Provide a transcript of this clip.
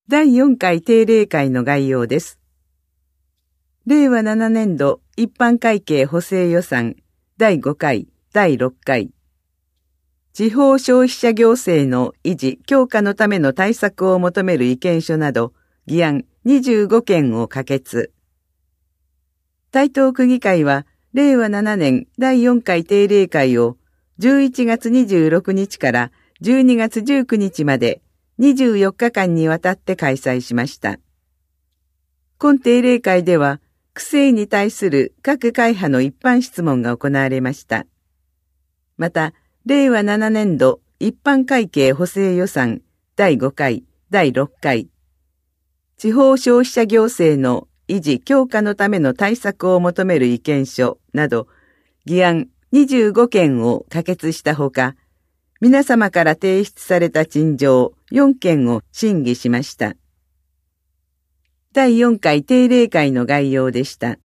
第4回定例会の概要です。令和7年度一般会計補正予算第5回、第6回。地方消費者行政の維持・強化のための対策を求める意見書など、議案25件を可決。台東区議会は、令和7年第4回定例会を11月26日から12月19日まで24日間にわたって開催しました。今定例会では、区政に対する各会派の一般質問が行われました。また、令和7年度一般会計補正予算第5回、第6回。地方消費者行政の維持・強化のための対策を求める意見書など、議案25件を可決したほか、皆様から提出された陳情4件を審議しました。第4回定例会の概要でした。